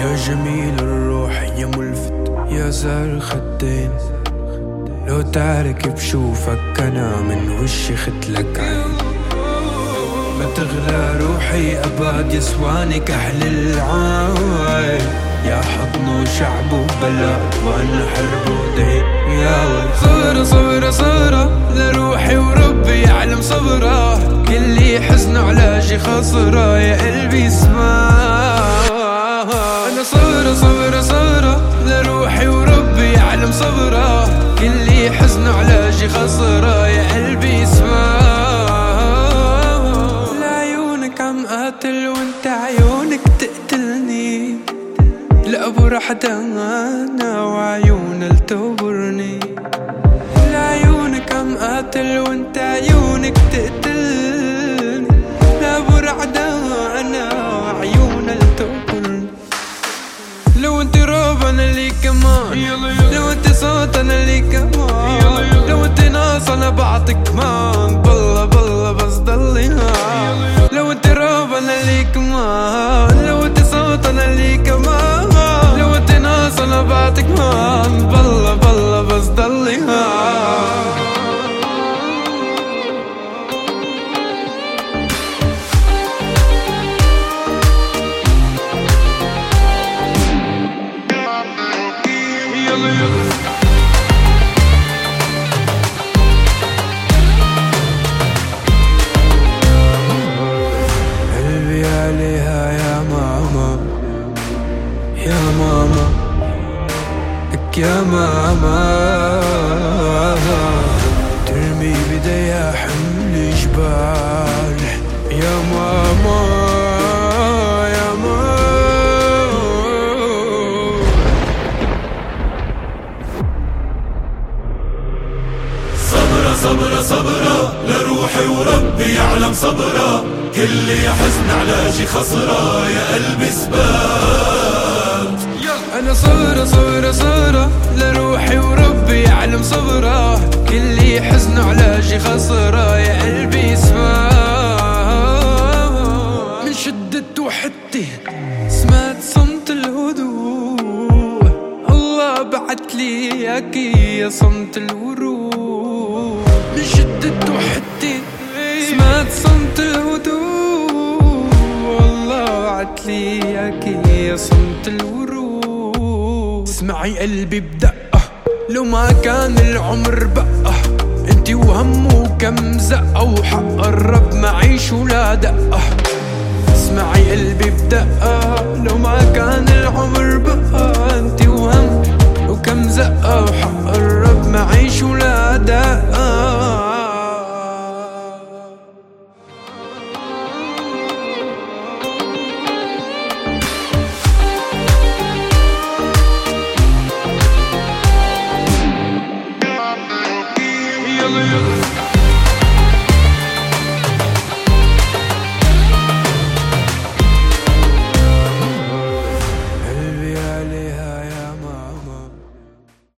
يا جميل الروح يا ملفت يا زار خدين، لو تعرك بشوفك أنا من وشي ختلك عين. ما تغلى روحي أبد يسواني كحل العين، يا حضن وشعب وبلد وأنا حرب ودين. يا صبرة صبرة صبرة لروحي وربي يعلم صبرة، كل حزن علاجي خسرة يا قلبي اسمع. أنا صبرة صبرة صبرة لروحي وربي يعلم صبرة، كل حزن علاجي خسرة يا قلبي اسمع. لعيونك عم قاتل وانت عيونك تقتلني، لأبو رحدة أنا وعيون التبرني. لعيونك عم قاتل وانت عيونك تقتلني، لأبو رحدة أنا وعيون التبرني. لو انت روب انا لي كمان، لو انت صوت انا لي كمان، لو انت ناس انا بعطيك كمان، بالله بالله بس ضلي ها. لو انت روب انا لي كمان، لو انت صوت انا لي كمان، لو انت ناس انا بعطيك كمان، بالله بالله بس ضلي ها. قلبي عليها يا ماما يا ماما لك يا ماما، ترمي بديها حمل جبال يا ماما يا ماما. صبرة صبرة صبرة لروحي وربي يعلم صبرة، كل حزن علاجي خسرة يا قلبي سبات. أنا صبرة صبرة صبرة لروحي وربي يعلم صبرة، كل حزن علاجي خسرة يا قلبي اسمع. من شدة وحدتي سمعت صمت الهدوء، الله بعتلي اياكي يا صمت الورود. من شدة وحدتي سمعت صمت الهدوء، الله بعتلي اياكي يا صمت الورود. اسمعي قلبي بدقة لو ما كان العمر بقى، انتي وهمه كم زقة وحق الرب معيش ولا دقة. اسمعي قلبي بدقة لو ما كان العمر بقى، انتي وهم وكم زقة وحق الرب معيش ولا دقة. يلا